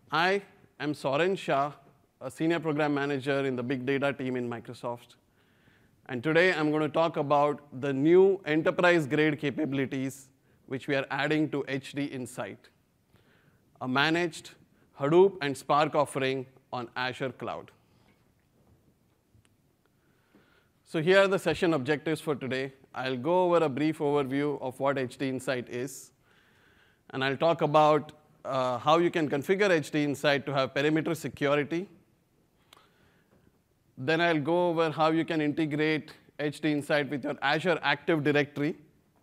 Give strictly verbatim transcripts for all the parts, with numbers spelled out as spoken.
I am Soren Shah, a senior program manager in the big data team in Microsoft. And today I'm going to talk about the new enterprise-grade capabilities which we are adding to H D Insight, a managed Hadoop and Spark offering on Azure Cloud. So here are the session objectives for today. I'll go over a brief overview of what H D Insight is, and I'll talk about uh, how you can configure H D Insight to have perimeter security. Then I'll go over how you can integrate H D Insight with your Azure Active Directory.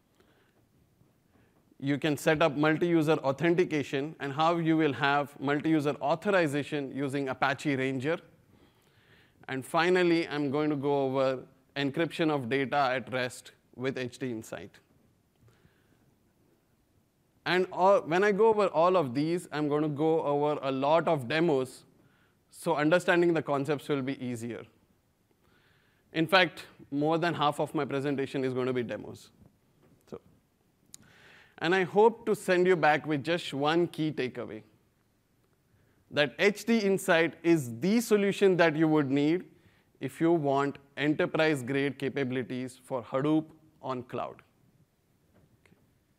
You can set up multi-user authentication and how you will have multi-user authorization using Apache Ranger. And finally, I'm going to go over encryption of data at rest with H D Insight. And all, when I go over all of these, I'm going to go over a lot of demos, so understanding the concepts will be easier. In fact, more than half of my presentation is going to be demos. So, and I hope to send you back with just one key takeaway, that H D Insight is the solution that you would need if you want enterprise-grade capabilities for Hadoop on cloud. Okay.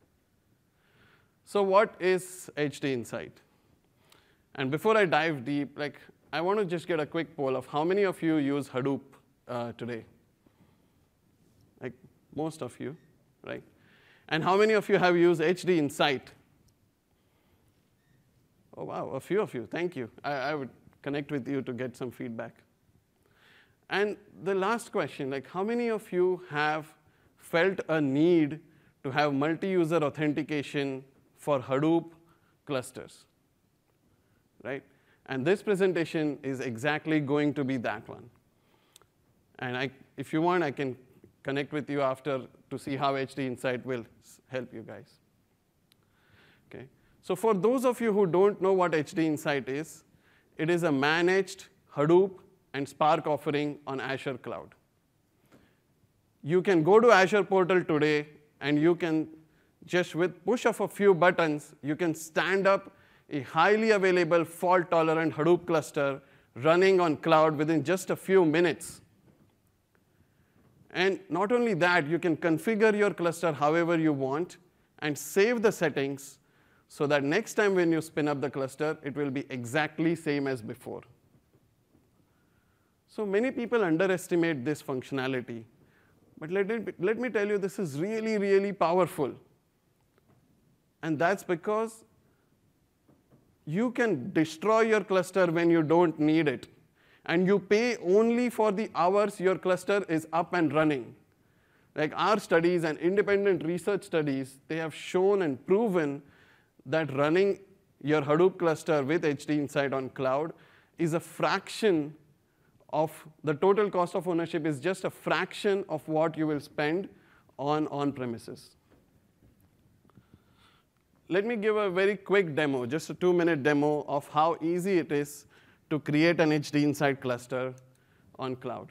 So what is H D Insight? And before I dive deep, like, I want to just get a quick poll of how many of you use Hadoop uh, today? Like most of you, right? And how many of you have used H D Insight? Oh, wow, a few of you. Thank you. I, I would connect with you to get some feedback. And the last question, like how many of you have felt a need to have multi-user authentication for Hadoop clusters, right? And this presentation is exactly going to be that one. And I, if you want, I can connect with you after to see how H D Insight will help you guys. Okay. So for those of you who don't know what H D Insight is, it is a managed Hadoop and Spark offering on Azure Cloud. You can go to Azure portal today, and you can just with push of a few buttons, you can stand up a highly available fault-tolerant Hadoop cluster running on cloud within just a few minutes. And not only that, you can configure your cluster however you want and save the settings so that next time when you spin up the cluster, it will be exactly same as before. So many people underestimate this functionality. But let me, let me tell you, this is really, really powerful. And that's because you can destroy your cluster when you don't need it. And you pay only for the hours your cluster is up and running. Like our studies and independent research studies, they have shown and proven that running your Hadoop cluster with H D Insight on cloud is a fraction of the total cost of ownership, is just a fraction of what you will spend on on-premises. Let me give a very quick demo, just a two-minute demo of how easy it is to create an H D Insight cluster on cloud.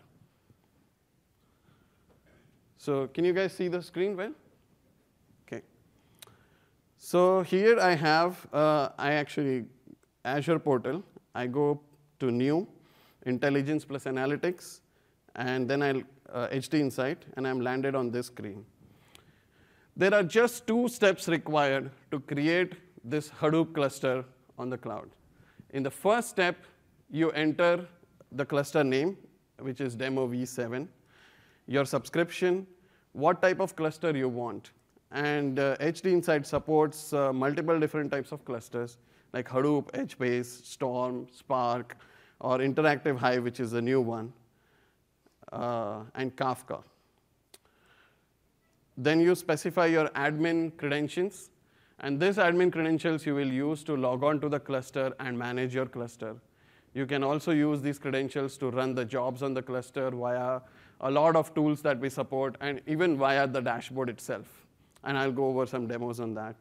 So can you guys see the screen well? Okay. So here I have, uh, I actually, Azure portal. I go to New, Intelligence plus Analytics, and then I'll uh, H D Insight, and I'm landed on this screen. There are just two steps required to create this Hadoop cluster on the cloud. In the first step, you enter the cluster name, which is demo v seven, your subscription, what type of cluster you want. And uh, H D Insight supports uh, multiple different types of clusters, like Hadoop, HBase, Storm, Spark, or Interactive Hive, which is a new one, uh, and Kafka. Then you specify your admin credentials. And these admin credentials you will use to log on to the cluster and manage your cluster. You can also use these credentials to run the jobs on the cluster via a lot of tools that we support, and even via the dashboard itself. And I'll go over some demos on that.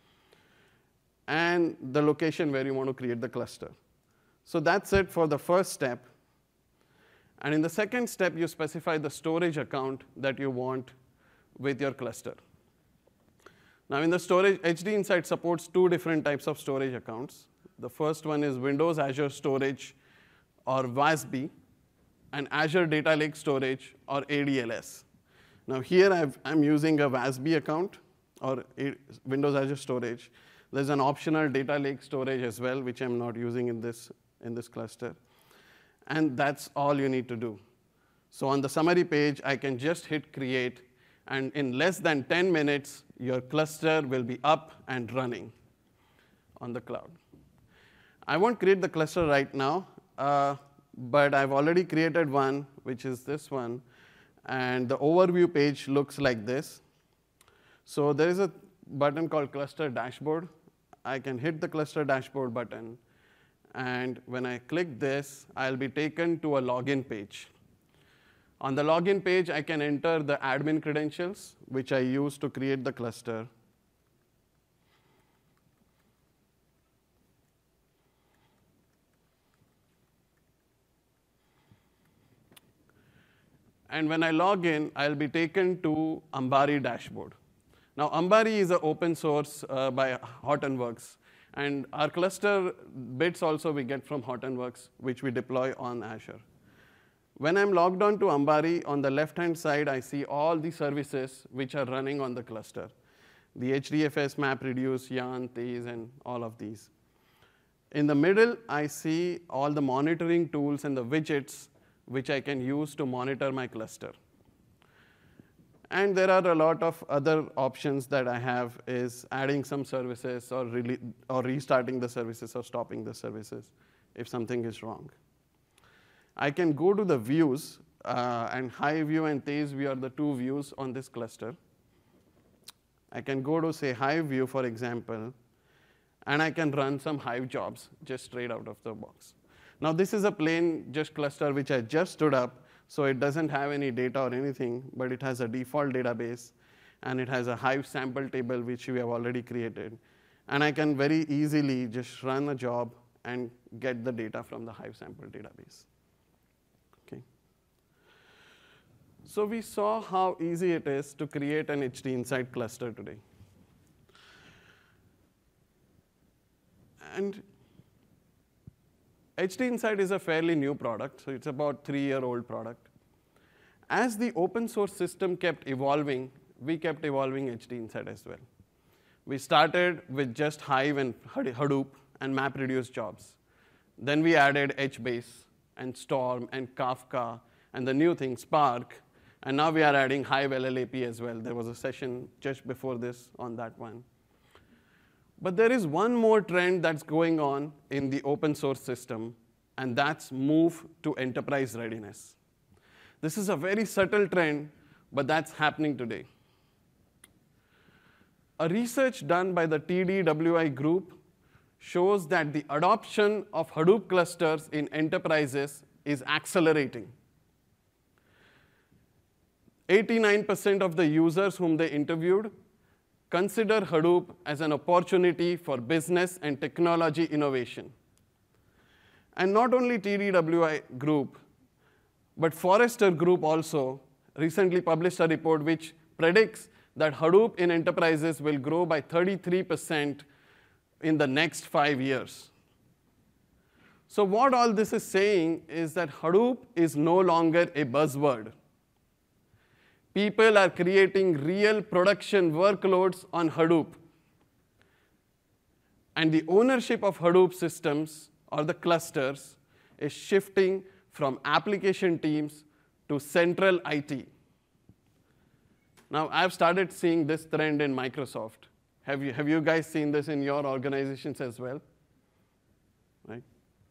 And the location where you want to create the cluster. So that's it for the first step. And in the second step, you specify the storage account that you want with your cluster. Now in the storage, H D Insight supports two different types of storage accounts. The first one is Windows Azure Storage, or WASB, and Azure Data Lake Storage, or A D L S. Now here I've, I'm using a WASB account, or a Windows Azure Storage. There's an optional Data Lake Storage as well, which I'm not using in this, in this cluster. And that's all you need to do. So on the summary page, I can just hit create, and in less than ten minutes, your cluster will be up and running on the cloud. I won't create the cluster right now, uh, but I've already created one, which is this one. And the overview page looks like this. So there is a button called Cluster Dashboard. I can hit the Cluster Dashboard button. And when I click this, I'll be taken to a login page. On the login page, I can enter the admin credentials, which I use to create the cluster. And when I log in, I'll be taken to Ambari dashboard. Now, Ambari is an open source uh, by Hortonworks. And our cluster bits also we get from Hortonworks, which we deploy on Azure. When I'm logged on to Ambari, on the left-hand side, I see all the services which are running on the cluster. The H D F S, MapReduce, Yarn, These, and all of these. In the middle, I see all the monitoring tools and the widgets which I can use to monitor my cluster. And there are a lot of other options that I have, is adding some services or, really, or restarting the services or stopping the services if something is wrong. I can go to the views, uh, and HiveView and TazeView are the two views on this cluster. I can go to, say, HiveView, for example, and I can run some Hive jobs just straight out of the box. Now, this is a plain just cluster which I just stood up, so it doesn't have any data or anything, but it has a default database, and it has a Hive sample table which we have already created. And I can very easily just run a job and get the data from the Hive sample database. Okay. So we saw how easy it is to create an H D Insight cluster today. And H D Insight is a fairly new product, so it's about three-year-old product. As the open source system kept evolving, we kept evolving H D Insight as well. We started with just Hive and Hadoop and MapReduce jobs. Then we added HBase and Storm and Kafka and the new thing, Spark. And now we are adding Hive L L A P as well. There was a session just before this on that one. But there is one more trend that's going on in the open source system, and that's move to enterprise readiness. This is a very subtle trend, but that's happening today. A research done by the T D W I group shows that the adoption of Hadoop clusters in enterprises is accelerating. eighty-nine percent of the users whom they interviewed consider Hadoop as an opportunity for business and technology innovation. And not only T D W I group, but Forrester Group also recently published a report which predicts that Hadoop in enterprises will grow by thirty-three percent in the next five years. So what all this is saying is that Hadoop is no longer a buzzword. People are creating real production workloads on Hadoop. And the ownership of Hadoop systems, or the clusters, is shifting from application teams to central I T. Now, I've started seeing this trend in Microsoft. Have you, have you guys seen this in your organizations as well? Right?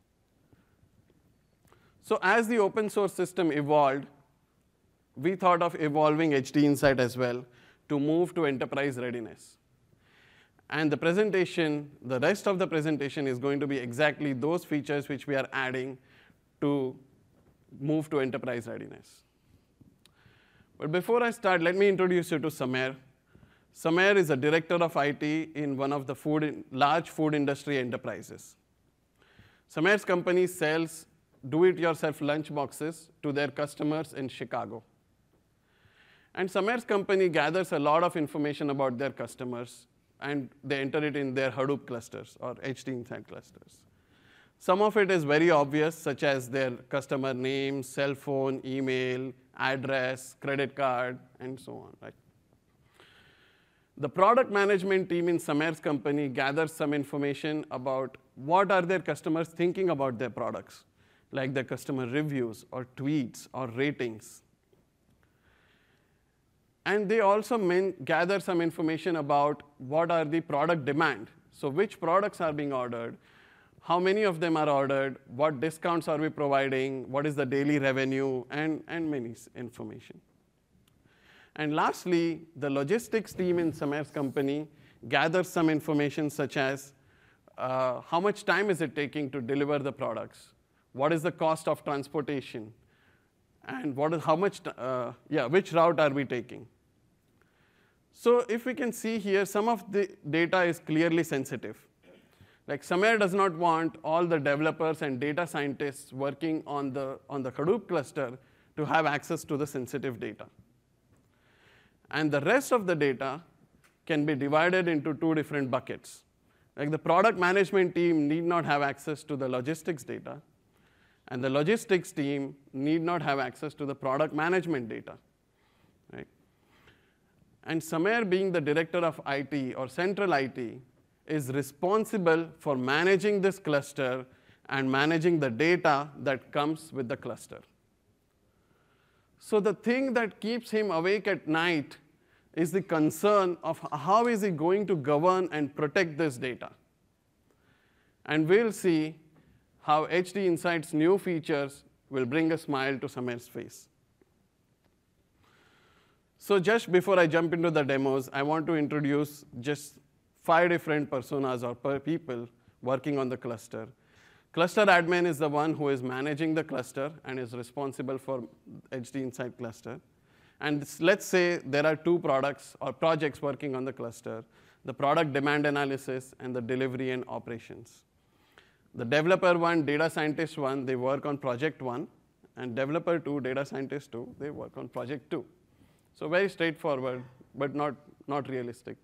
So as the open source system evolved, we thought of evolving H D Insight as well to move to enterprise readiness. And the presentation, the rest of the presentation is going to be exactly those features which we are adding to move to enterprise readiness. But before I start, let me introduce you to Sameer. Sameer is a director of I T in one of the food in, large food industry enterprises. Sameer's company sells do-it-yourself lunch boxes to their customers in Chicago. And Sameer's company gathers a lot of information about their customers and they enter it in their Hadoop clusters or H D Insight clusters. Some of it is very obvious, such as their customer name, cell phone, email, address, credit card, and so on, right? The product management team in Sameer's company gathers some information about what are their customers thinking about their products, like their customer reviews or tweets or ratings. And they also min- gather some information about what are the product demand. So which products are being ordered, how many of them are ordered, what discounts are we providing, what is the daily revenue, and, and many information. And lastly, the logistics team in Sameer's company gathers some information such as uh, how much time is it taking to deliver the products, what is the cost of transportation, and what is, how much, uh, yeah, which route are we taking. So if we can see here, some of the data is clearly sensitive. Like Sameer does not want all the developers and data scientists working on the, on the Hadoop cluster to have access to the sensitive data. And the rest of the data can be divided into two different buckets. Like the product management team need not have access to the logistics data, and the logistics team need not have access to the product management data, right? And Sameer, being the director of I T or central I T, is responsible for managing this cluster and managing the data that comes with the cluster. So the thing that keeps him awake at night is the concern of how is he going to govern and protect this data. And we'll see how H D Insight's new features will bring a smile to Sameer's face. So just before I jump into the demos, I want to introduce just five different personas or per people working on the cluster. Cluster admin is the one who is managing the cluster and is responsible for H D Insight cluster. And this, let's say there are two products or projects working on the cluster, the product demand analysis and the delivery and operations. The developer one, data scientist one, they work on project one, and developer two, data scientist two, they work on project two. So very straightforward, but not, not realistic.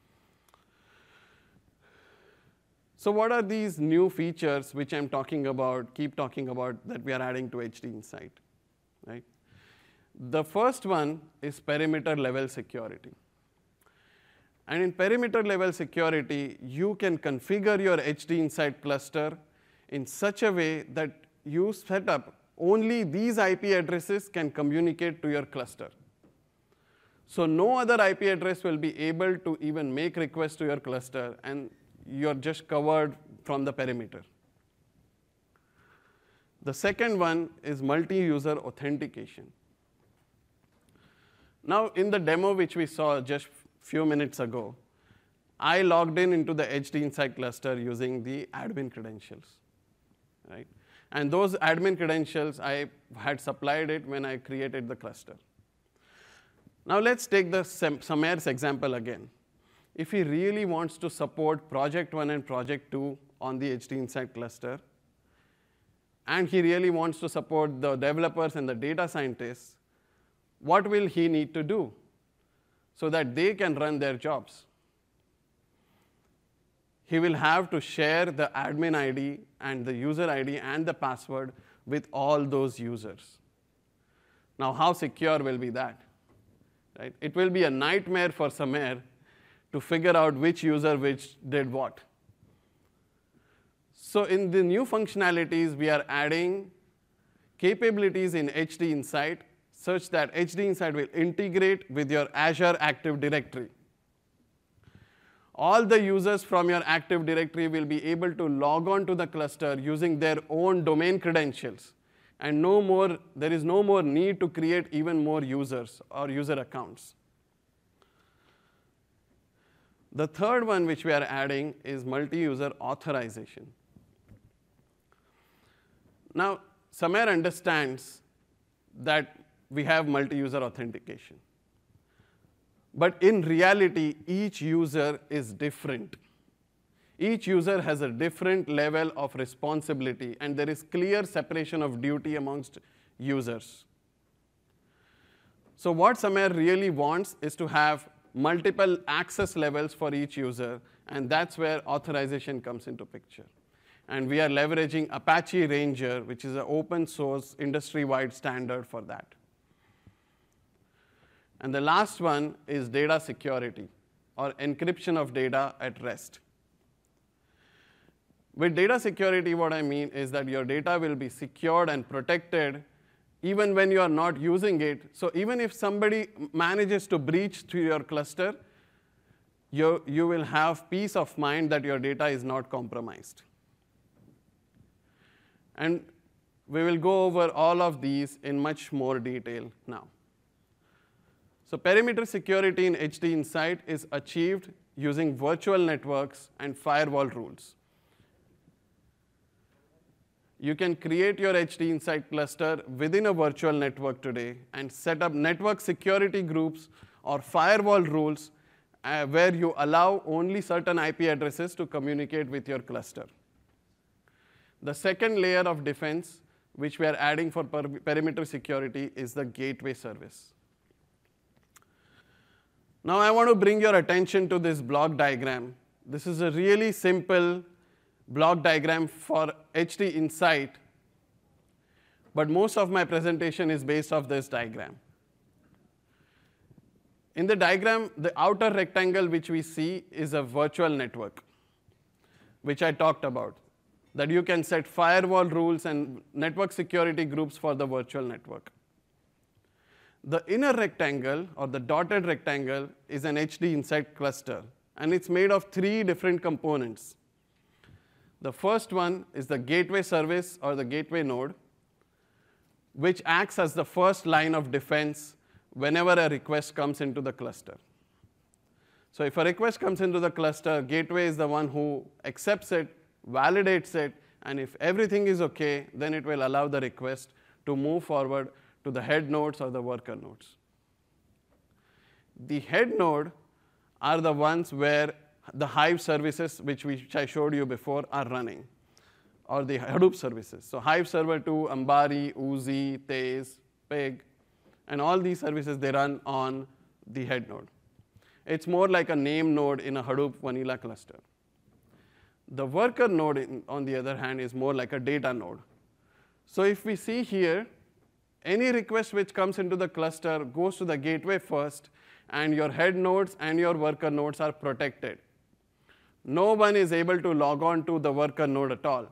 So what are these new features which I'm talking about, keep talking about, that we are adding to H D Insight, right? The first one is perimeter level security. And in perimeter level security, you can configure your H D Insight cluster in such a way that you set up only these I P addresses can communicate to your cluster. So no other I P address will be able to even make requests to your cluster, and you're just covered from the perimeter. The second one is multi-user authentication. Now, in the demo which we saw just a few minutes ago, I logged in into the H D Insight cluster using the admin credentials, right? And those admin credentials, I had supplied it when I created the cluster. Now let's take the Sameer's example again. If he really wants to support project one and project two on the H D Insight cluster, and he really wants to support the developers and the data scientists, what will he need to do so that they can run their jobs? He will have to share the admin I D and the user I D and the password with all those users. Now, how secure will be that? Right? It will be a nightmare for Sameer to figure out which user which did what. So in the new functionalities, we are adding capabilities in H D Insight such that H D Insight will integrate with your Azure Active Directory. All the users from your Active Directory will be able to log on to the cluster using their own domain credentials. And no more, there is no more need to create even more users or user accounts. The third one which we are adding is multi-user authorization. Now, Sameer understands that we have multi-user authentication. But in reality, each user is different. Each user has a different level of responsibility, and there is clear separation of duty amongst users. So what Sameer really wants is to have multiple access levels for each user, and that's where authorization comes into picture. And we are leveraging Apache Ranger, which is an open source industry-wide standard for that. And the last one is data security, or encryption of data at rest. With data security, what I mean is that your data will be secured and protected even when you are not using it. So even if somebody manages to breach through your cluster, you, you will have peace of mind that your data is not compromised. And we will go over all of these in much more detail now. So perimeter security in H D Insight is achieved using virtual networks and firewall rules. You can create your H D Insight cluster within a virtual network today and set up network security groups or firewall rules uh, where you allow only certain I P addresses to communicate with your cluster. The second layer of defense, which we are adding for per perimeter security, is the gateway service. Now I want to bring your attention to this block diagram. This is a really simple block diagram for H D Insight, but most of my presentation is based off this diagram. In the diagram, the outer rectangle which we see is a virtual network, which I talked about, that you can set firewall rules and network security groups for the virtual network. The inner rectangle, or the dotted rectangle, is an H D Insight cluster, and it's made of three different components. The first one is the gateway service, or the gateway node, which acts as the first line of defense whenever a request comes into the cluster. So if a request comes into the cluster, gateway is the one who accepts it, validates it, and if everything is okay, then it will allow the request to move forward to the head nodes or the worker nodes. The head node are the ones where the Hive services, which, we, which I showed you before, are running, or the Hadoop services. So Hive Server two, Ambari, Oozie, Tez, Pig, and all these services, they run on the head node. It's more like a name node in a Hadoop vanilla cluster. The worker node, in, on the other hand, is more like a data node. So if we see here, any request which comes into the cluster goes to the gateway first, and your head nodes and your worker nodes are protected. No one is able to log on to the worker node at all.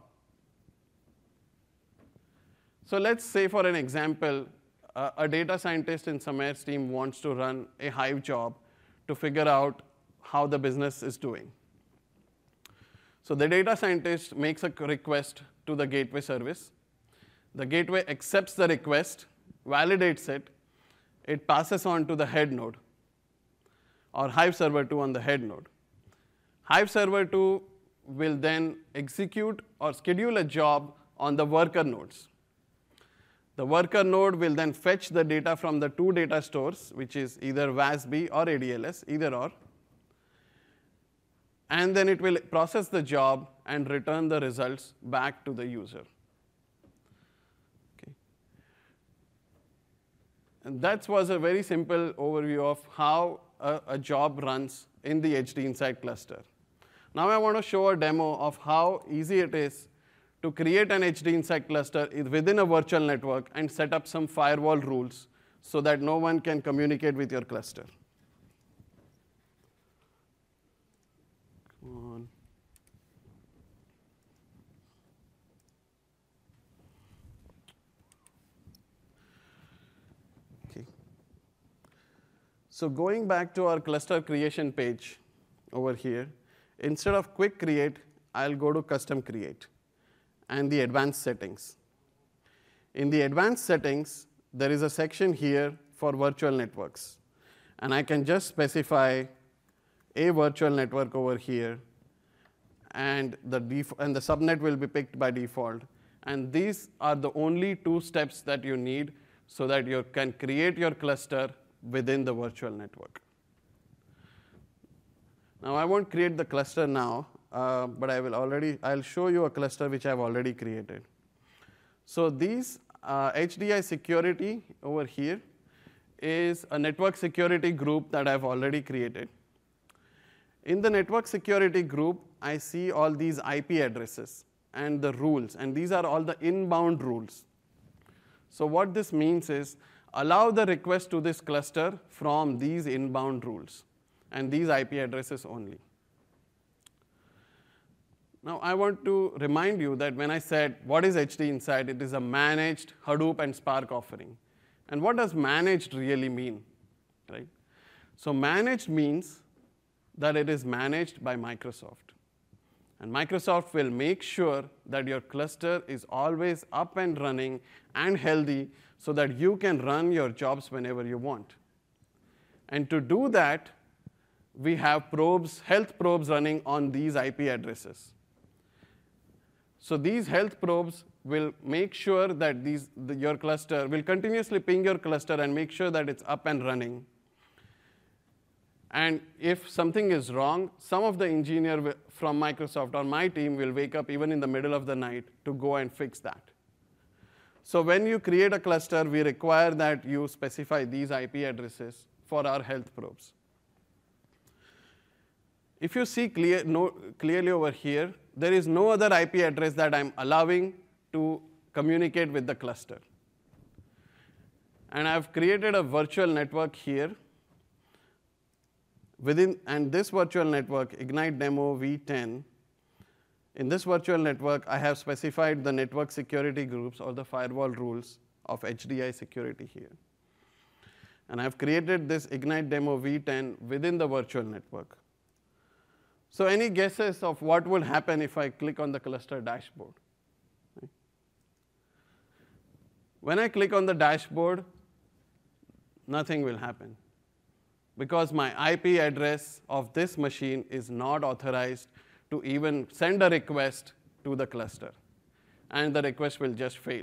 So let's say, for an example, uh, a data scientist in Sameer's team wants to run a Hive job to figure out how the business is doing. So the data scientist makes a request to the gateway service. The gateway accepts the request, validates it. It passes on to the head node, or Hive Server two on the head node. Hive Server two will then execute or schedule a job on the worker nodes. The worker node will then fetch the data from the two data stores, which is either W A S B or A D L S, either or. And then it will process the job and return the results back to the user. Okay. And that was a very simple overview of how a, a job runs in the H D Insight cluster. Now I want to show a demo of how easy it is to create an H D Insight cluster within a virtual network and set up some firewall rules so that no one can communicate with your cluster. Come on. Okay. So going back to our cluster creation page over here, instead of quick create, I'll go to custom create and the advanced settings. In the advanced settings, there is a section here for virtual networks. And I can just specify a virtual network over here, and the, def and the subnet will be picked by default. And these are the only two steps that you need so that you can create your cluster within the virtual network. Now I won't create the cluster now, uh, but I will already, I'll show you a cluster which I've already created. So these uh, H D I security over here is a network security group that I've already created. In the network security group, I see all these I P addresses and the rules, and these are all the inbound rules. So what this means is, allow the request to this cluster from these inbound rules and these I P addresses only. Now I want to remind you that when I said, what is H D Insight? It is a managed Hadoop and Spark offering. And what does managed really mean, right? So managed means that it is managed by Microsoft. And Microsoft will make sure that your cluster is always up and running and healthy so that you can run your jobs whenever you want. And to do that, we have probes, health probes running on these I P addresses. So these health probes will make sure that these, the, your cluster will continuously ping your cluster and make sure that it's up and running. And if something is wrong, some of the engineer from Microsoft or my team will wake up even in the middle of the night to go and fix that. So when you create a cluster, we require that you specify these I P addresses for our health probes. If you see clear, no, clearly over here, there is no other I P address that I'm allowing to communicate with the cluster. And I've created a virtual network here. Within, and this virtual network, Ignite Demo v ten, in this virtual network, I have specified the network security groups or the firewall rules of H D I security here. And I've created this Ignite Demo v ten within the virtual network. So any guesses of what would happen if I click on the cluster dashboard? When I click on the dashboard, nothing will happen, because my I P address of this machine is not authorized to even send a request to the cluster, and the request will just fail.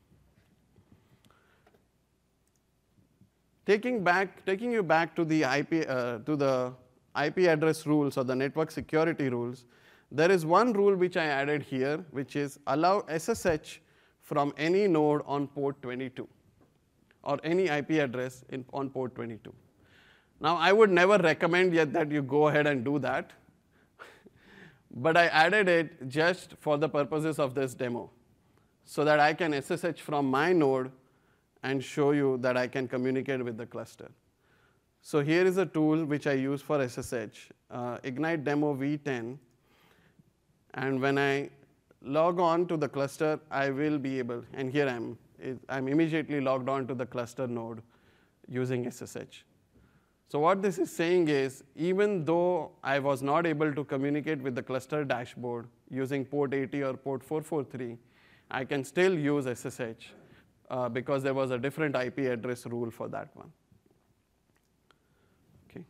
Taking back, taking you back to the I P, uh, to the I P address rules or the network security rules, there is one rule which I added here, which is allow S S H from any node on port twenty-two, or any I P address in, on port twenty-two. Now, I would never recommend yet that you go ahead and do that, but I added it just for the purposes of this demo, so that I can S S H from my node and show you that I can communicate with the cluster. So here is a tool which I use for S S H, uh, Ignite Demo v ten, and when I log on to the cluster, I will be able, and here I'm, I'm immediately logged on to the cluster node using S S H. So what this is saying is, even though I was not able to communicate with the cluster dashboard using port eighty or port four forty-three, I can still use S S H uh, because there was a different I P address rule for that one. Okay.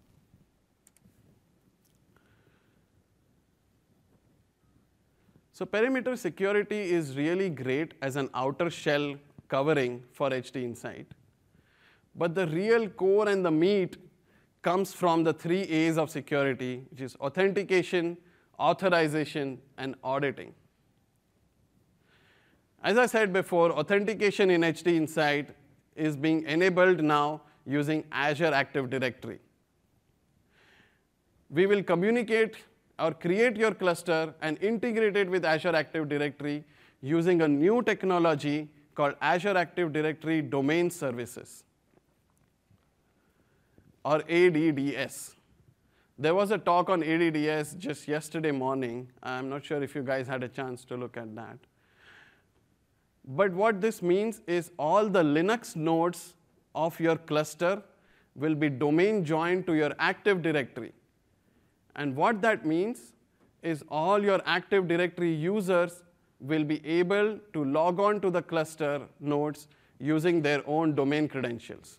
So perimeter security is really great as an outer shell covering for H D Insight. But the real core and the meat comes from the three A's of security, which is authentication, authorization, and auditing. As I said before, authentication in H D Insight is being enabled now using Azure Active Directory. We will communicate or create your cluster and integrate it with Azure Active Directory using a new technology called Azure Active Directory Domain Services, or A D D S. There was a talk on A D D S just yesterday morning. I'm not sure if you guys had a chance to look at that. But what this means is all the Linux nodes of your cluster will be domain joined to your Active Directory. And what that means is all your Active Directory users will be able to log on to the cluster nodes using their own domain credentials.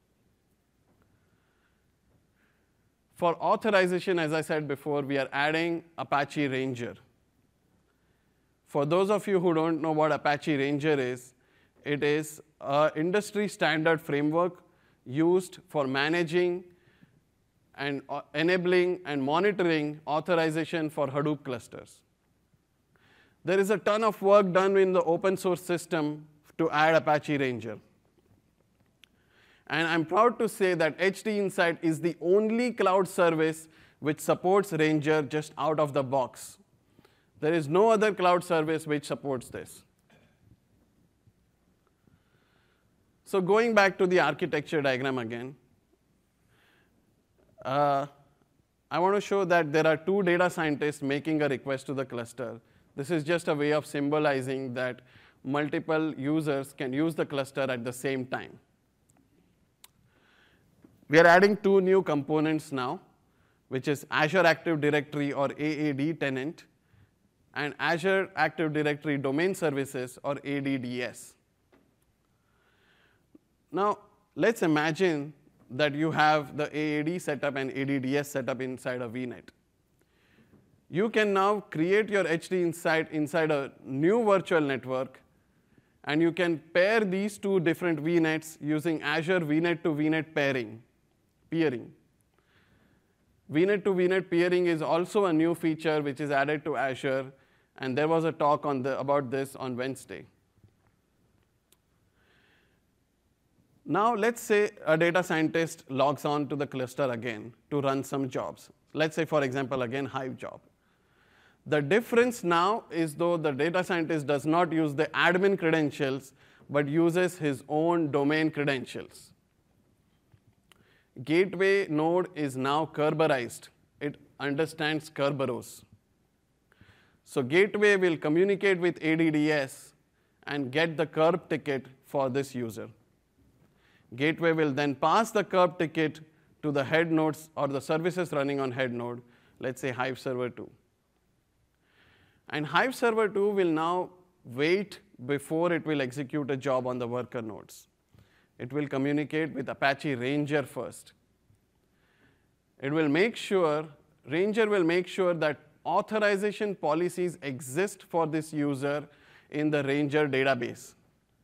For authorization, as I said before, we are adding Apache Ranger. For those of you who don't know what Apache Ranger is, it is an industry standard framework used for managing and enabling and monitoring authorization for Hadoop clusters. There is a ton of work done in the open source system to add Apache Ranger. And I'm proud to say that H D Insight is the only cloud service which supports Ranger just out of the box. There is no other cloud service which supports this. So going back to the architecture diagram again, uh, I want to show that there are two data scientists making a request to the cluster. This is just a way of symbolizing that multiple users can use the cluster at the same time. We are adding two new components now, which is Azure Active Directory or A A D tenant and Azure Active Directory Domain Services or A D D S. Now, let's imagine that you have the A A D setup and A D D S setup inside a V NET. You can now create your H D Insight inside a new virtual network, and you can pair these two different V NETs using Azure V NET to V NET pairing, peering. V NET to V NET peering is also a new feature which is added to Azure, and there was a talk on the, about this on Wednesday. Now, let's say a data scientist logs on to the cluster again to run some jobs. Let's say, for example, again, Hive job. The difference now is though the data scientist does not use the admin credentials, but uses his own domain credentials. Gateway node is now Kerberized. It understands Kerberos. So Gateway will communicate with A D D S and get the Kerb ticket for this user. Gateway will then pass the Kerb ticket to the head nodes or the services running on head node, let's say Hive Server two. And Hive Server two will now wait before it will execute a job on the worker nodes. It will communicate with Apache Ranger first. It will make sure, Ranger will make sure that authorization policies exist for this user in the Ranger database.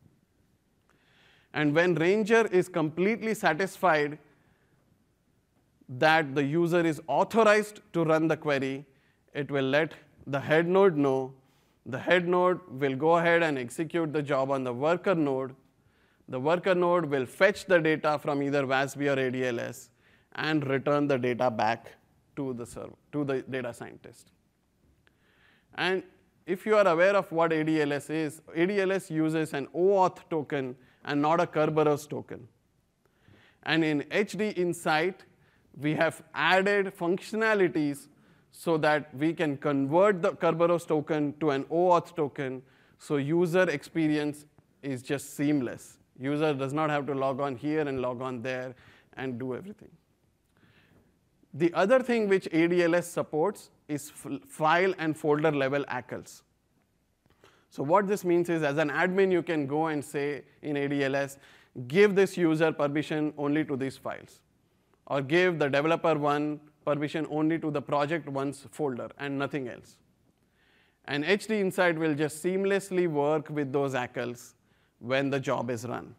And when Ranger is completely satisfied that the user is authorized to run the query, it will let the head node know. The head node will go ahead and execute the job on the worker node. The worker node will fetch the data from either W A S B or A D L S and return the data back to the server, to the data scientist. And if you are aware of what A D L S is, A D L S uses an OAuth token and not a Kerberos token. And in H D Insight, we have added functionalities so that we can convert the Kerberos token to an OAuth token, so user experience is just seamless. User does not have to log on here and log on there and do everything. The other thing which A D L S supports is file and folder level A C Ls. So what this means is, as an admin, you can go and say in A D L S, give this user permission only to these files, or give the developer one permission only to the project one's folder and nothing else. And H D Insight will just seamlessly work with those A C Ls when the job is run.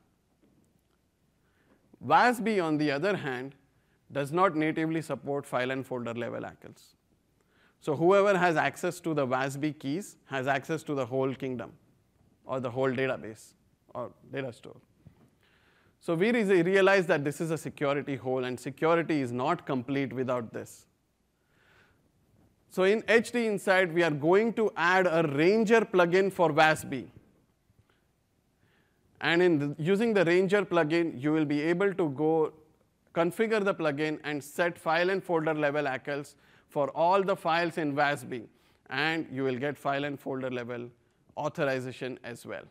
W A S B, on the other hand, does not natively support file and folder level A C Ls. So whoever has access to the W A S B keys has access to the whole kingdom or the whole database or data store. So we realize that this is a security hole, and security is not complete without this. So in H D Insight, we are going to add a Ranger plugin for W A S B. And in the, using the Ranger plugin, you will be able to go configure the plugin and set file and folder level A C Ls for all the files in W A S B. And you will get file and folder level authorization as well.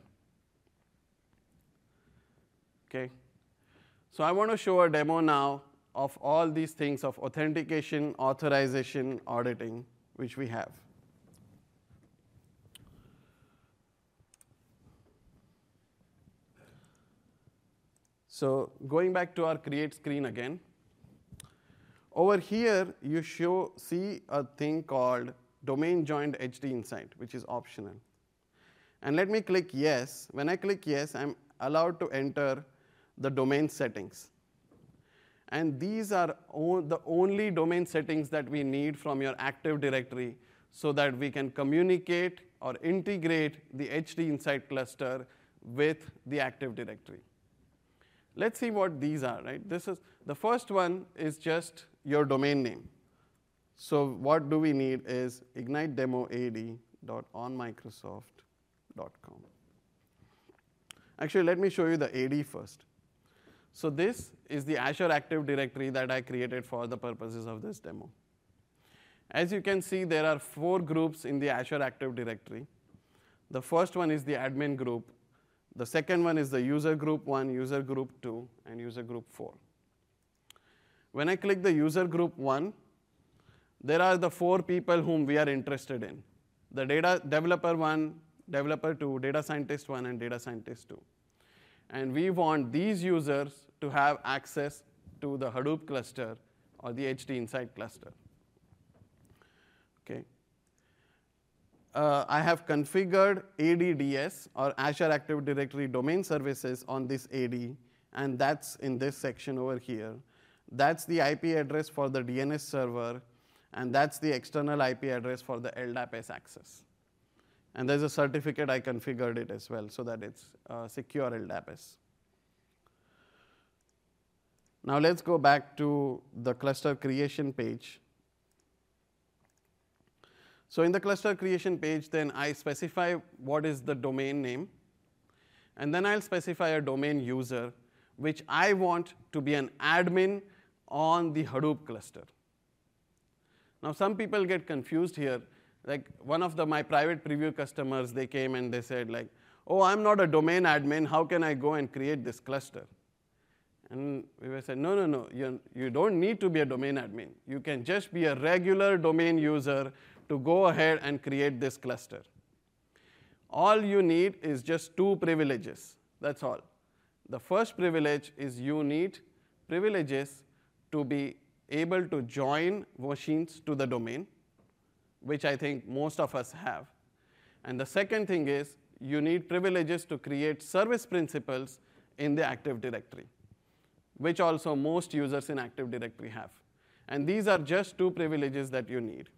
Okay. So I want to show a demo now of all these things of authentication, authorization, auditing, which we have. So going back to our create screen again, over here you show, see a thing called domain joined H D Insight, which is optional. And let me click yes. When I click yes, I'm allowed to enter the domain settings. And these are the only domain settings that we need from your Active Directory so that we can communicate or integrate the H D Insight cluster with the Active Directory. let's see what these are, right? This is, the first one is just your domain name. So what do we need is ignite demo A D dot on microsoft dot com. Actually, let me show you the A D first. So this is the Azure Active Directory that I created for the purposes of this demo. As you can see, there are four groups in the Azure Active Directory. The first one is the admin group. The second one is the user group one, user group two, and user group four. When I click the user group one, there are the four people whom we are interested in. The data developer one, developer two, data scientist one, and data scientist two. And we want these users to have access to the Hadoop cluster or the H D Insight cluster. Okay. Uh, I have configured A D D S, or Azure Active Directory Domain Services, on this A D, and that's in this section over here. That's the I P address for the D N S server, and that's the external I P address for the L D A P S access. And there's a certificate, I configured it as well so that it's uh, secure L D A P S. Now let's go back to the cluster creation page. So in the cluster creation page, then I specify what is the domain name, and then I'll specify a domain user, which I want to be an admin on the Hadoop cluster. Now some people get confused here. Like one of the, my private preview customers, they came and they said like, oh, I'm not a domain admin, how can I go and create this cluster? And we were saying, no, no, no, you, you don't need to be a domain admin. You can just be a regular domain user to go ahead and create this cluster. All you need is just two privileges, that's all. The first privilege is you need privileges to be able to join machines to the domain, which I think most of us have. And the second thing is you need privileges to create service principals in the Active Directory, which also most users in Active Directory have. And these are just two privileges that you need.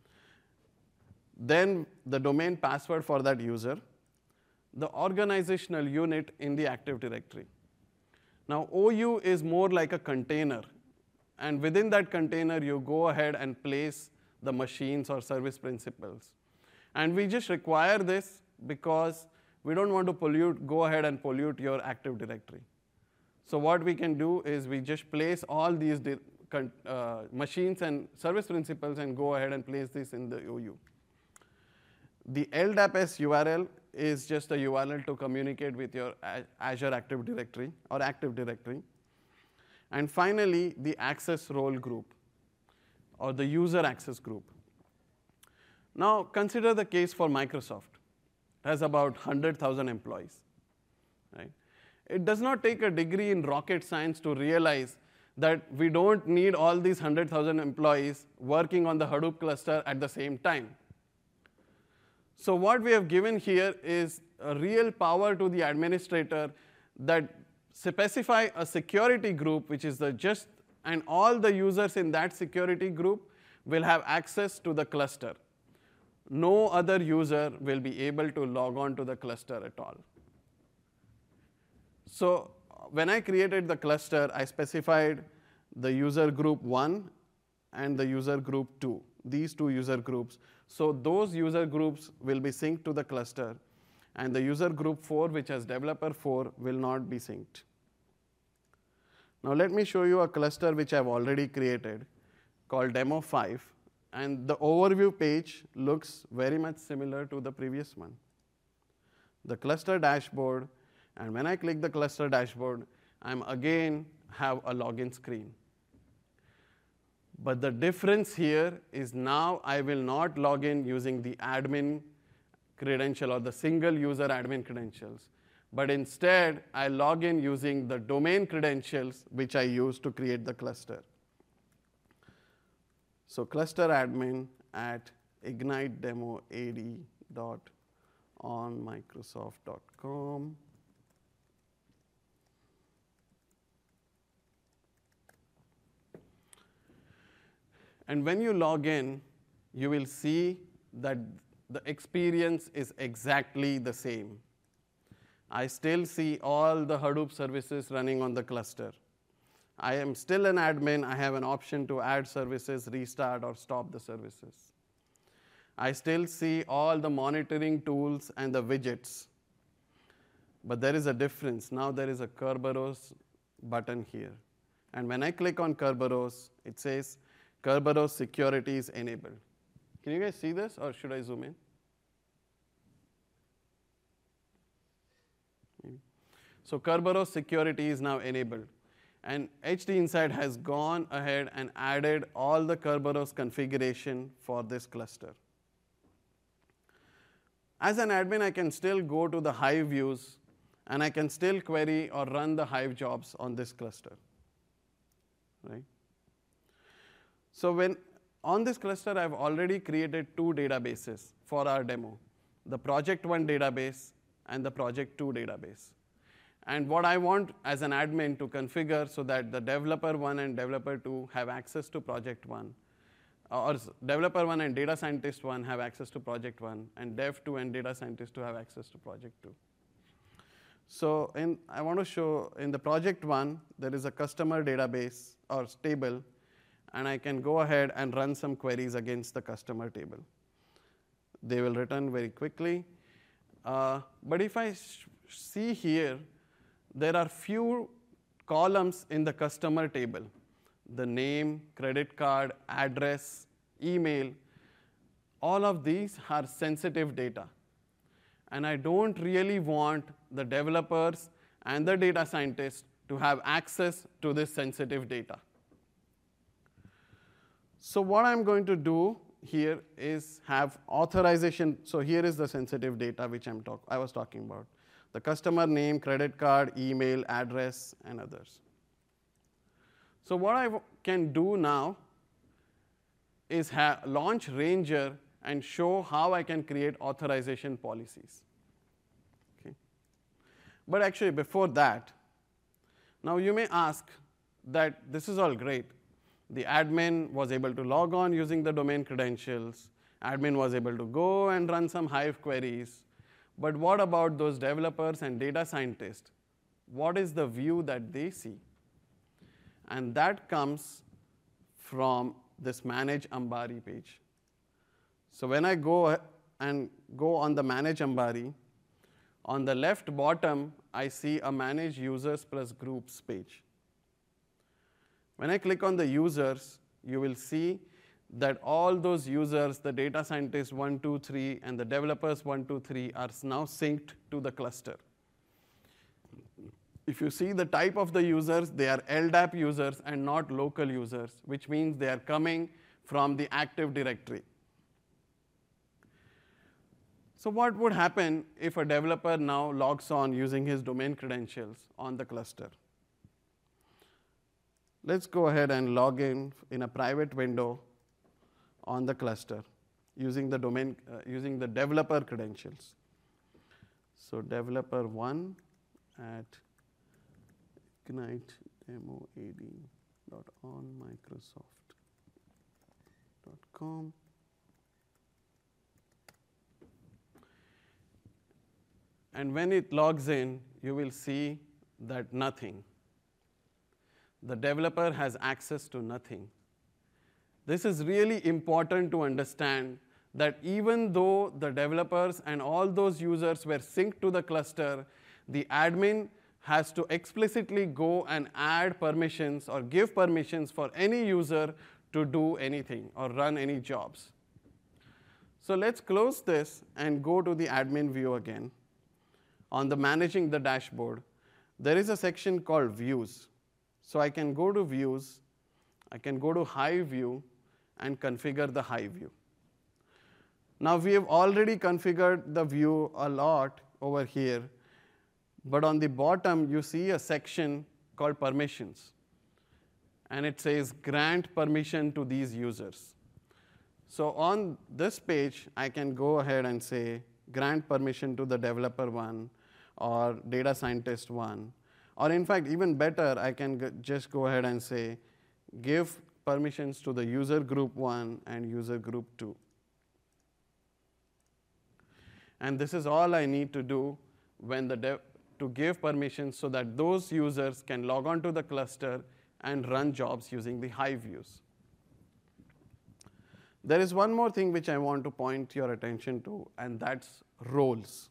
Then the domain password for that user, the organizational unit in the Active Directory. Now O U is more like a container, and within that container you go ahead and place the machines or service principals. And we just require this because we don't want to pollute, go ahead and pollute your Active Directory. So what we can do is we just place all these uh, machines and service principals and go ahead and place this in the O U. The L D A P S U R L is just a U R L to communicate with your Azure Active Directory or Active Directory. And finally, the access role group or the user access group. Now consider the case for Microsoft. It has about one hundred thousand employees, right? It does not take a degree in rocket science to realize that we don't need all these one hundred thousand employees working on the Hadoop cluster at the same time. So what we have given here is a real power to the administrator that specify a security group, which is the just, and all the users in that security group will have access to the cluster. No other user will be able to log on to the cluster at all. So when I created the cluster, I specified the user group one and the user group two, these two user groups. So those user groups will be synced to the cluster, and the user group four, which has developer four, will not be synced. Now let me show you a cluster which I've already created called demo five, and the overview page looks very much similar to the previous one. The cluster dashboard, and when I click the cluster dashboard, I'm again have a login screen. But the difference here is now I will not log in using the admin credential or the single user admin credentials, but instead I log in using the domain credentials which I use to create the cluster. So cluster admin at ignite demo A D dot on microsoft dot com. And when you log in, you will see that the experience is exactly the same. I still see all the Hadoop services running on the cluster. I am still an admin. I have an option to add services, restart, or stop the services. I still see all the monitoring tools and the widgets. But there is a difference. Now there is a Kerberos button here. And when I click on Kerberos, it says Kerberos security is enabled. Can you guys see this, or should I zoom in? Maybe. So Kerberos security is now enabled. And H D Insight has gone ahead and added all the Kerberos configuration for this cluster. As an admin, I can still go to the Hive views, and I can still query or run the Hive jobs on this cluster. Right? So when on this cluster, I've already created two databases for our demo, the project one database and the project two database. And what I want as an admin to configure so that the developer one and developer two have access to project one, or developer one and data scientist one have access to project one, and dev two and data scientist two have access to project two. So in, I want to show in the project one, there is a customer database or table, and I can go ahead and run some queries against the customer table. They will return very quickly. Uh, but if I see here, there are few columns in the customer table: the name, credit card, address, email. All of these are sensitive data. And I don't really want the developers and the data scientists to have access to this sensitive data. So what I'm going to do here is have authorization. So here is the sensitive data which I'm talk, I was talking about. The customer name, credit card, email, address, and others. So what I can do now is launch Ranger and show how I can create authorization policies. Okay. But actually, before that, now you may ask that this is all great. The admin was able to log on using the domain credentials. Admin was able to go and run some Hive queries. But what about those developers and data scientists? What is the view that they see? And that comes from this Manage Ambari page. So when I go and go on the Manage Ambari, on the left bottom, I see a Manage Users plus Groups page. When I click on the users, you will see that all those users, the data scientists one, two, three, and the developers one, two, three, are now synced to the cluster. If you see the type of the users, they are L D A P users and not local users, which means they are coming from the Active Directory. So what would happen if a developer now logs on using his domain credentials on the cluster? Let's go ahead and log in in a private window on the cluster using the domain, uh, using the developer credentials. So developer one at ignite demo ad dot on microsoft dot com. And when it logs in, you will see that nothing. The developer has access to nothing. This is really important to understand that even though the developers and all those users were synced to the cluster, the admin has to explicitly go and add permissions or give permissions for any user to do anything or run any jobs. So let's close this and go to the admin view again. On the managing the dashboard, there is a section called views. So I can go to views, I can go to Hive view and configure the Hive view. Now we have already configured the view a lot over here, but on the bottom you see a section called permissions. And it says grant permission to these users. So on this page, I can go ahead and say grant permission to the developer one or data scientist one. Or in fact, even better, I can g just go ahead and say give permissions to the user group one and user group two. And this is all I need to do when the, to give permissions so that those users can log on to the cluster and run jobs using the Hive views. There is one more thing which I want to point your attention to, and that's roles.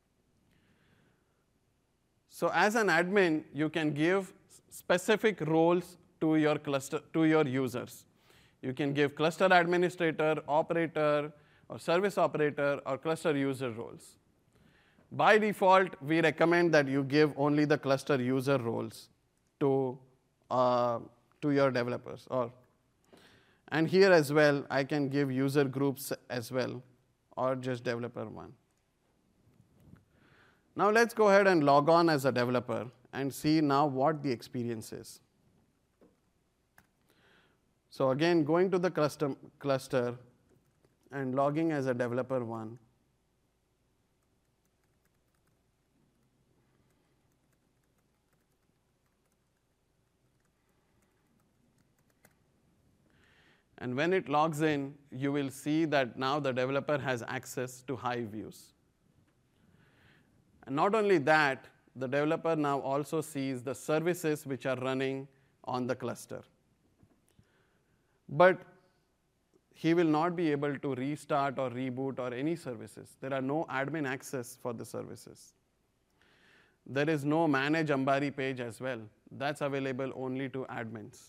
So as an admin, you can give specific roles to your cluster, to your users. You can give cluster administrator, operator, or service operator, or cluster user roles. By default, we recommend that you give only the cluster user roles to, uh, to your developers. Or, and here as well, I can give user groups as well, or just developer one. Now let's go ahead and log on as a developer and see now what the experience is. So again, going to the cluster, cluster and logging as a developer one. And when it logs in, you will see that now the developer has access to Hive views. And not only that, the developer now also sees the services which are running on the cluster. But he will not be able to restart or reboot or any services. There are no admin access for the services. There is no manage Ambari page as well. That's available only to admins.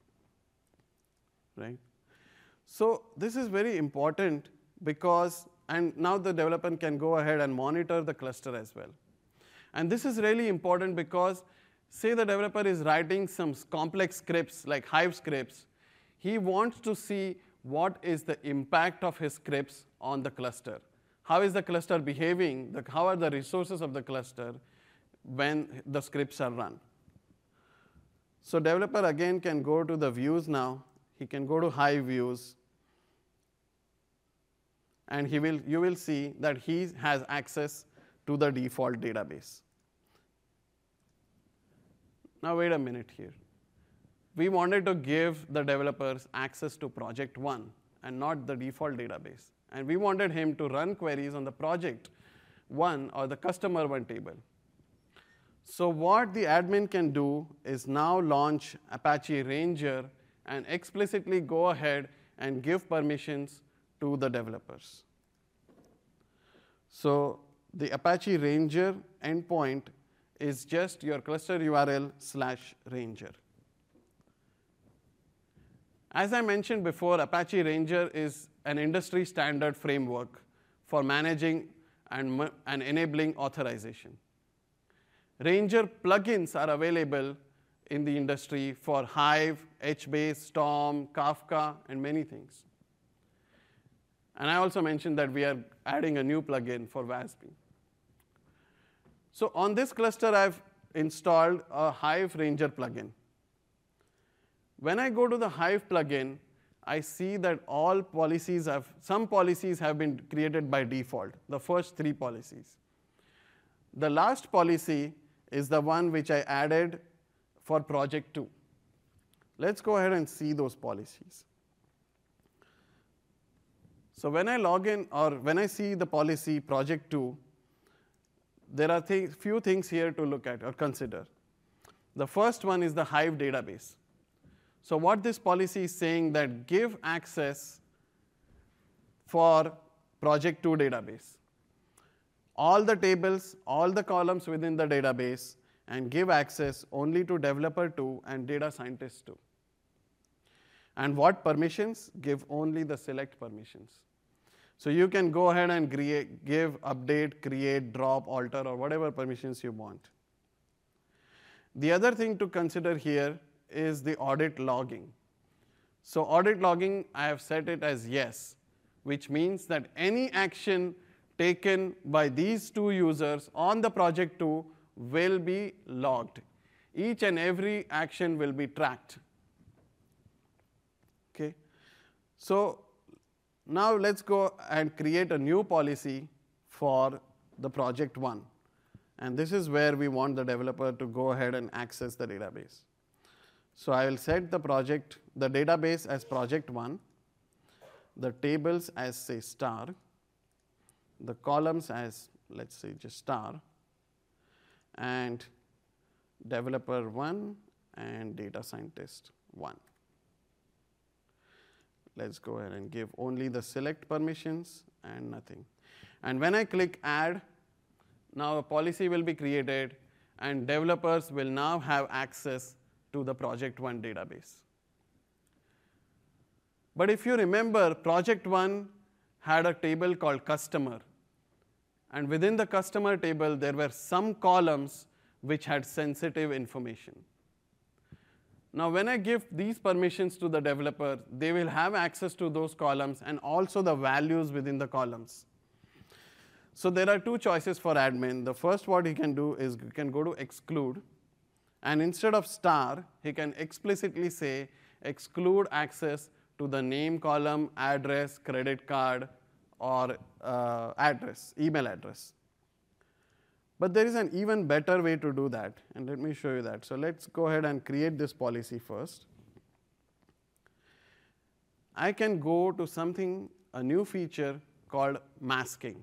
Right? So this is very important because, and now the developer can go ahead and monitor the cluster as well. And this is really important because, say the developer is writing some complex scripts like Hive scripts, he wants to see what is the impact of his scripts on the cluster. How is the cluster behaving? The, how are the resources of the cluster when the scripts are run? So developer again can go to the views now. He can go to Hive views. And he will, you will see that he has access to the default database. Now wait a minute here. We wanted to give the developers access to project one and not the default database. And we wanted him to run queries on the project one or the customer one table. So what the admin can do is now launch Apache Ranger and explicitly go ahead and give permissions to the developers. So the Apache Ranger endpoint is just your cluster U R L slash Ranger. As I mentioned before, Apache Ranger is an industry standard framework for managing and, and enabling authorization. Ranger plugins are available in the industry for Hive, HBase, Storm, Kafka, and many things. And I also mentioned that we are adding a new plugin for W A S P. So on this cluster, I've installed a Hive Ranger plugin. When I go to the Hive plugin, I see that all policies have, some policies have been created by default, the first three policies. The last policy is the one which I added for project two. Let's go ahead and see those policies. So when I log in, or when I see the policy project two, there are th- few things here to look at or consider. The first one is the Hive database. So what this policy is saying that give access for project two database. All the tables, all the columns within the database, and give access only to developer two and data scientist two. And what permissions? Give only the select permissions. So you can go ahead and create, give, update, create, drop, alter, or whatever permissions you want. The other thing to consider here is the audit logging. So audit logging, I have set it as yes, which means that any action taken by these two users on the project two will be logged. Each and every action will be tracked. Okay. So now let's go and create a new policy for the project one. And this is where we want the developer to go ahead and access the database. So I will set the project, the database as project one, the tables as say star, the columns as let's say just star, and developer one and data scientist one. Let's go ahead and give only the select permissions and nothing. And when I click add, now a policy will be created and developers will now have access to the project one database. But if you remember, project one had a table called customer. And within the customer table, there were some columns which had sensitive information. Now, when I give these permissions to the developer, they will have access to those columns and also the values within the columns. So there are two choices for admin. The first what he can do is he can go to exclude, and instead of star, he can explicitly say exclude access to the name column, address, credit card, or uh, address, email address. But there is an even better way to do that, and let me show you that. So let's go ahead and create this policy first. I can go to something, a new feature called masking.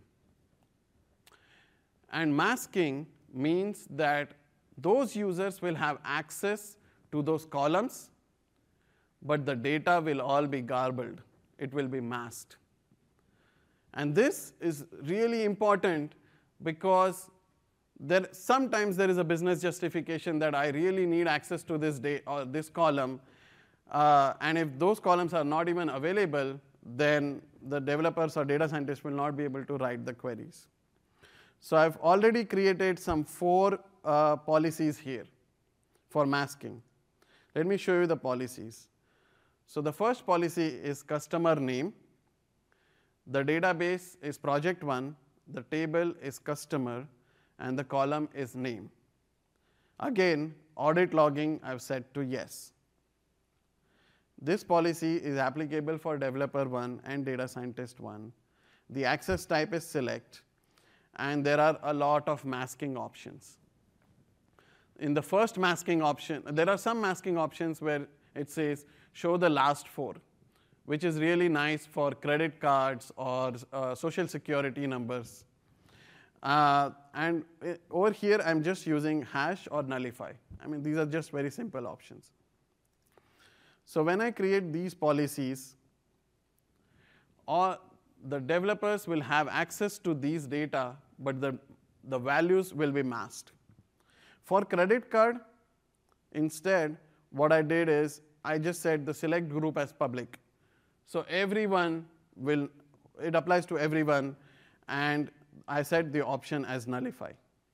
And masking means that those users will have access to those columns, but the data will all be garbled. It will be masked. And this is really important because there, sometimes there is a business justification that I really need access to this day or this column, uh, and if those columns are not even available, then the developers or data scientists will not be able to write the queries. So I've already created some four uh, policies here for masking. Let me show you the policies. So the first policy is customer name. The database is project one. The table is customer. And the column is name. Again, audit logging I've set to yes. This policy is applicable for developer one and data scientist one. The access type is select, and there are a lot of masking options. In the first masking option, there are some masking options where it says show the last four, which is really nice for credit cards or uh, social security numbers. Uh, and it, over here, I'm just using hash or nullify. I mean, these are just very simple options. So when I create these policies, all the developers will have access to these data, but the, the values will be masked. For credit card, instead, what I did is I just set the select group as public. So everyone will, it applies to everyone, and I set the option as nullify.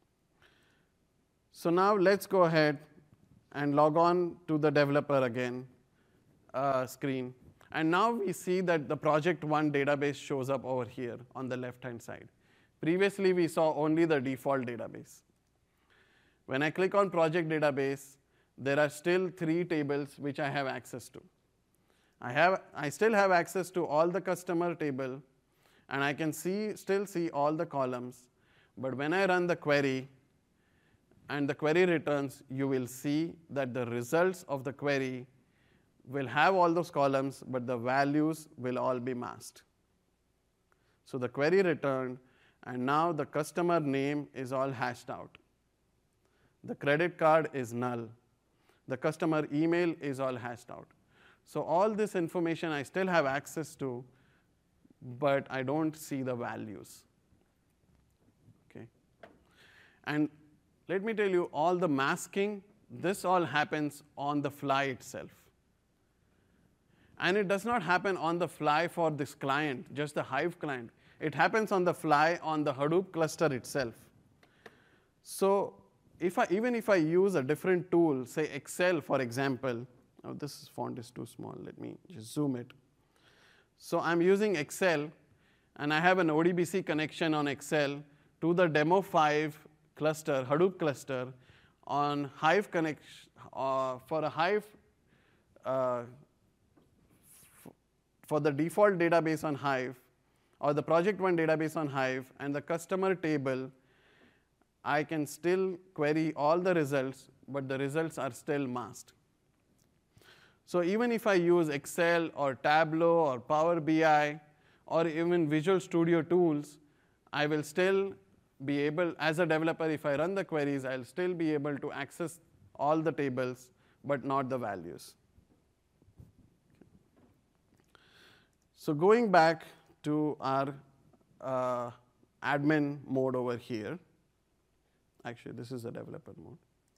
So now let's go ahead and log on to the developer again uh, screen. And now we see that the project one database shows up over here on the left-hand side. Previously, we saw only the default database. When I click on project database, there are still three tables which I have access to. I, have, I still have access to all the customer table, and I can see, still see all the columns. But when I run the query, and the query returns, you will see that the results of the query will have all those columns, but the values will all be masked. So the query returned, and now the customer name is all hashed out. The credit card is null. The customer email is all hashed out. So all this information I still have access to, but I don't see the values. Okay. And let me tell you, all the masking, this all happens on the fly itself. And it does not happen on the fly for this client, just the Hive client. It happens on the fly on the Hadoop cluster itself. So if I, even if I use a different tool, say Excel, for example, oh, this font is too small. Let me just zoom it. So I'm using Excel, and I have an O D B C connection on Excel to the demo five cluster, Hadoop cluster, on Hive connection, uh, for a Hive, uh, for the default database on Hive, or the project one database on Hive, and the customer table, I can still query all the results, but the results are still masked. So even if I use Excel or Tableau or Power B I or even Visual Studio tools, I will still be able, as a developer, if I run the queries, I'll still be able to access all the tables, but not the values. So going back to our uh, admin mode over here, actually this is the developer mode.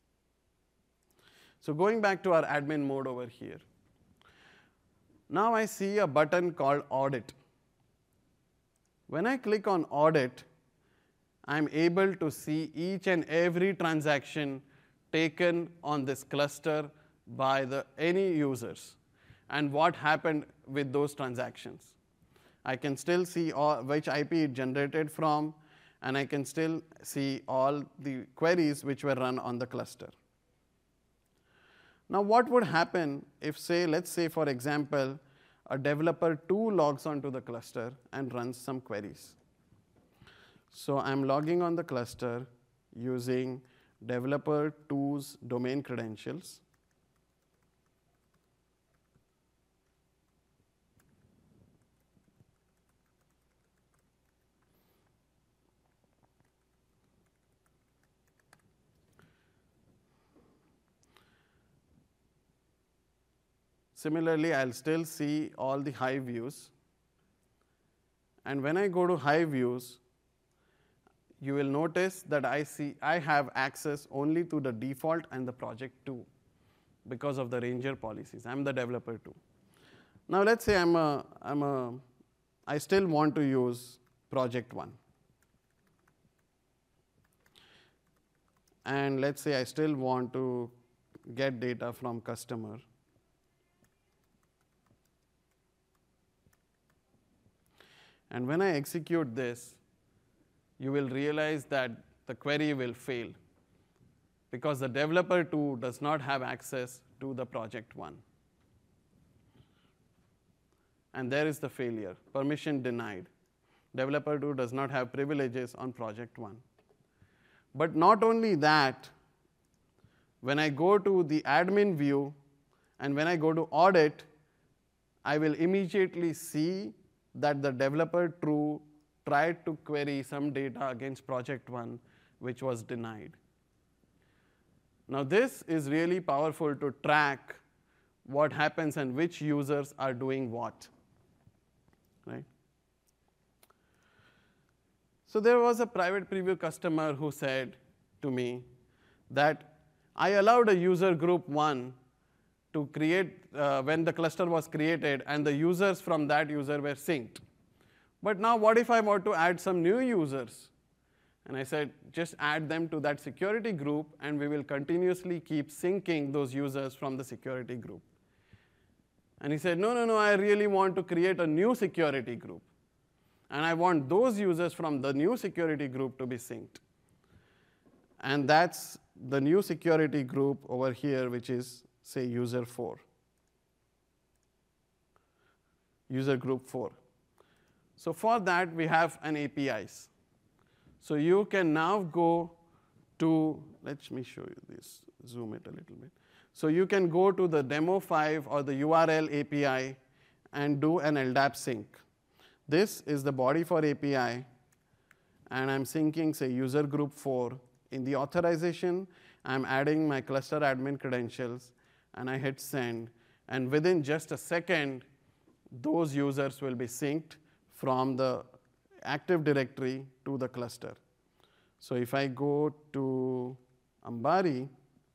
So going back to our admin mode over here, now I see a button called Audit. When I click on Audit, I'm able to see each and every transaction taken on this cluster by the any users and what happened with those transactions. I can still see all, which I P it generated from, and I can still see all the queries which were run on the cluster. Now what would happen if, say, let's say for example, a developer two logs onto the cluster and runs some queries. So I'm logging on the cluster using developer two's domain credentials. Similarly, I'll still see all the Hive views. And when I go to Hive views, you will notice that I see I have access only to the default and the project two because of the Ranger policies. I'm the developer two. Now let's say I'm a, I'm a, I still want to use project one. And let's say I still want to get data from customer. And when I execute this, you will realize that the query will fail because the developer two does not have access to the project one. And there is the failure, permission denied. Developer two does not have privileges on project one. But not only that, when I go to the admin view and when I go to audit, I will immediately see that the developer two tried to query some data against project one, which was denied. Now this is really powerful to track what happens and which users are doing what, right? So there was a private preview customer who said to me that I allowed a user group one to create uh, when the cluster was created and the users from that user were synced. But now what if I want to add some new users? And I said, just add them to that security group and we will continuously keep syncing those users from the security group. And he said, no, no, no, I really want to create a new security group. And I want those users from the new security group to be synced. And that's the new security group over here, which is, say, user four. User group four. So for that, we have an A P Is. So you can now go to, let me show you this, zoom it a little bit. So you can go to the demo five or the U R L A P I and do an L D A P sync. This is the body for A P I, and I'm syncing, say, user group four. In the authorization, I'm adding my cluster admin credentials, and I hit send. And within just a second, those users will be synced from the Active Directory to the cluster. So if I go to Ambari,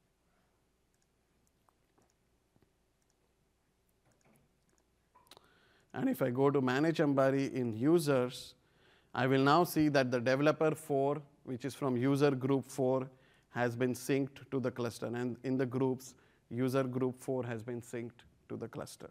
and if I go to Manage Ambari in Users, I will now see that the developer four, which is from user group four, has been synced to the cluster. And in the groups, user group four has been synced to the cluster.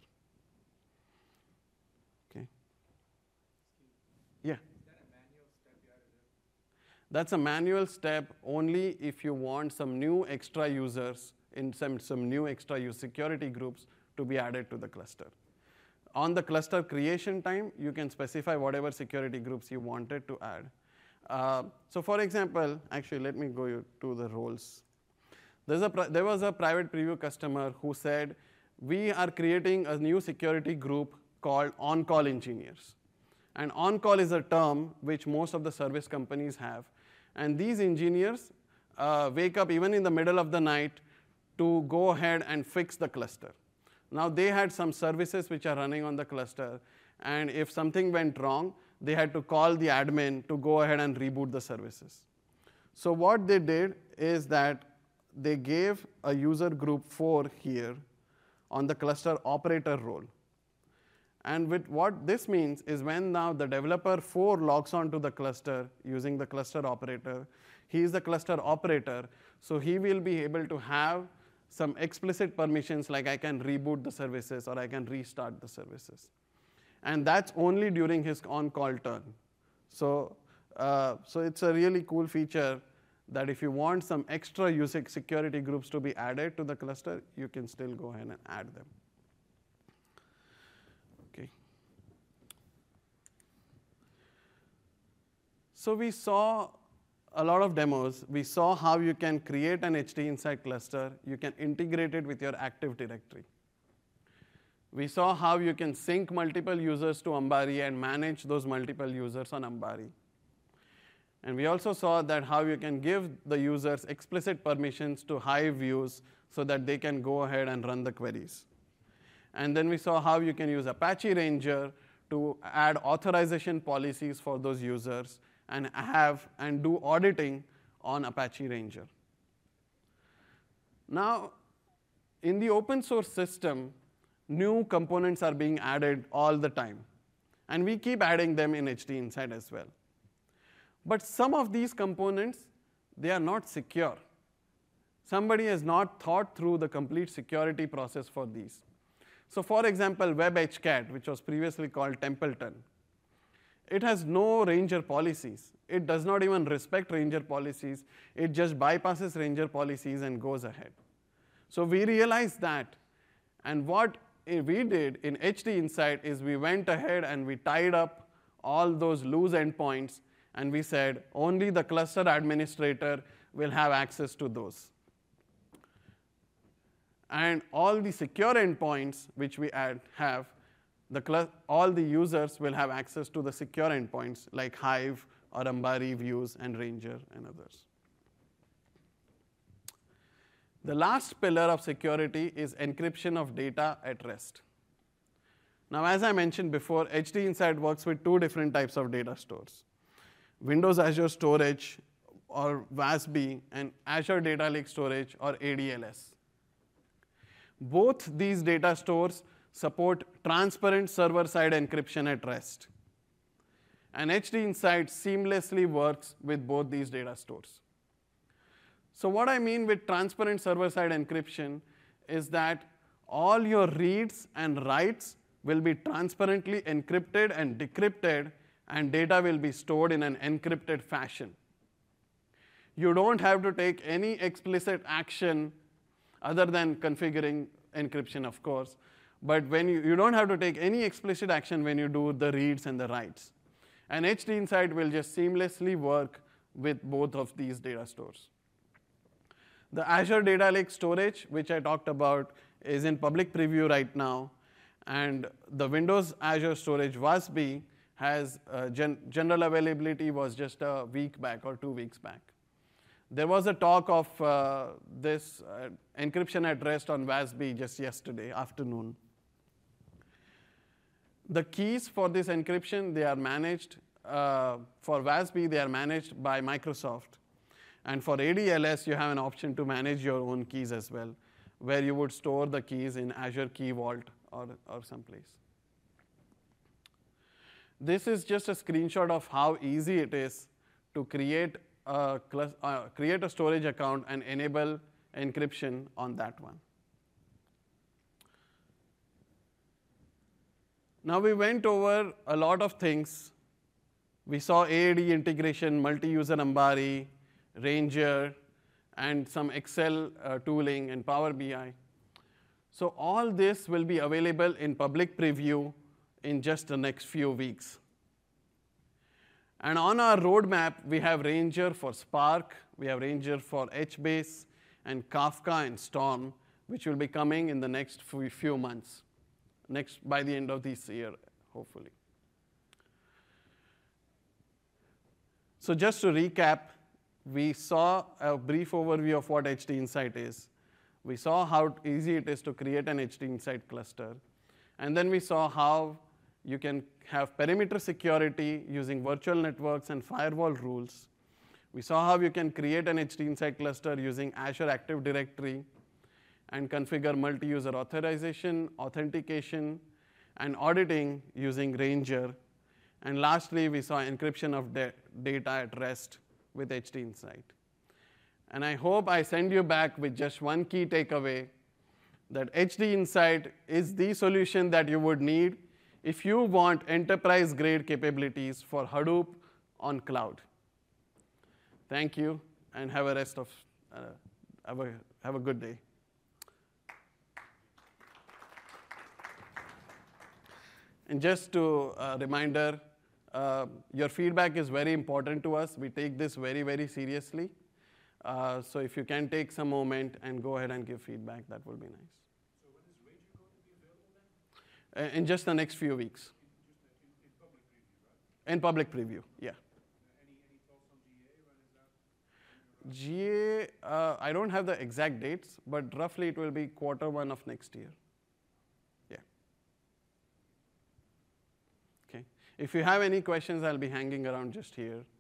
Okay. Yeah. Is that a manual step you have to do? That's a manual step only if you want some new extra users in some, some new extra use security groups to be added to the cluster. On the cluster creation time, you can specify whatever security groups you wanted to add. Uh, so for example, actually, let me go to the roles. There's a, there was a private preview customer who said, we are creating a new security group called on-call engineers. And on-call is a term which most of the service companies have. And these engineers uh, wake up even in the middle of the night to go ahead and fix the cluster. Now, they had some services which are running on the cluster, and if something went wrong, they had to call the admin to go ahead and reboot the services. So what they did is that they gave a user group four here on the cluster operator role. And with what this means is when now the developer four logs onto the cluster using the cluster operator, he is the cluster operator, so he will be able to have some explicit permissions like I can reboot the services or I can restart the services. And that's only during his on-call turn. So, uh, so it's a really cool feature that if you want some extra user security groups to be added to the cluster, you can still go ahead and add them. Okay. So we saw a lot of demos. We saw how you can create an H D Insight cluster. You can integrate it with your Active Directory. We saw how you can sync multiple users to Ambari and manage those multiple users on Ambari. And we also saw that how you can give the users explicit permissions to Hive views so that they can go ahead and run the queries. And then we saw how you can use Apache Ranger to add authorization policies for those users and have and do auditing on Apache Ranger. Now, in the open source system, new components are being added all the time. And we keep adding them in H D Insight as well. But some of these components, they are not secure. Somebody has not thought through the complete security process for these. So for example, WebHCat, which was previously called Templeton, it has no Ranger policies. It does not even respect Ranger policies. It just bypasses Ranger policies and goes ahead. So we realized that. And what we did in H D Insight is we went ahead and we tied up all those loose endpoints, and we said only the cluster administrator will have access to those. And all the secure endpoints which we add have, the all the users will have access to the secure endpoints like Hive or Ambari views and Ranger and others. The last pillar of security is encryption of data at rest. Now, as I mentioned before, H D Insight works with two different types of data stores: Windows Azure Storage or W A S B and Azure Data Lake Storage or A D L S. Both these data stores support transparent server-side encryption at rest. And H D Insight seamlessly works with both these data stores. So what I mean with transparent server-side encryption is that all your reads and writes will be transparently encrypted and decrypted, and data will be stored in an encrypted fashion. You don't have to take any explicit action other than configuring encryption, of course. But when you, you don't have to take any explicit action when you do the reads and the writes. And H D Insight will just seamlessly work with both of these data stores. The Azure Data Lake Storage, which I talked about, is in public preview right now. And the Windows Azure Storage W A S B has uh, gen general availability was just a week back or two weeks back. There was a talk of uh, this uh, encryption at rest on W A S B just yesterday afternoon. The keys for this encryption, they are managed, uh, for W A S B, they are managed by Microsoft. And for A D L S, you have an option to manage your own keys as well, where you would store the keys in Azure Key Vault or, or someplace. This is just a screenshot of how easy it is to create a, uh, create a storage account and enable encryption on that one. Now we went over a lot of things. We saw A A D integration, multi-user Ambari, Ranger, and some Excel uh, tooling and Power B I. So all this will be available in public preview in just the next few weeks. And on our roadmap, we have Ranger for Spark, we have Ranger for H base, and Kafka and Storm, which will be coming in the next few months, next by the end of this year, hopefully. So just to recap, we saw a brief overview of what H D Insight is. We saw how easy it is to create an H D Insight cluster. And then we saw how you can have perimeter security using virtual networks and firewall rules. We saw how you can create an H D Insight cluster using Azure Active Directory and configure multi-user authorization, authentication, and auditing using Ranger. And lastly, we saw encryption of da data at rest with H D Insight. And I hope I send you back with just one key takeaway, that H D Insight is the solution that you would need if you want enterprise-grade capabilities for Hadoop on cloud. Thank you, and have a rest of, uh, have, a, have a good day. And just to uh, reminder, uh, your feedback is very important to us. We take this very, very seriously. Uh, so if you can take some moment and go ahead and give feedback, that will be nice. So when is Ranger going to be available then? Uh, in just the next few weeks. In, just in, in public preview, right? In public preview, yeah. Uh, any, any thoughts on G A? When is that? G A, uh, I don't have the exact dates, but roughly it will be quarter one of next year. Yeah. Okay. If you have any questions, I'll be hanging around just here.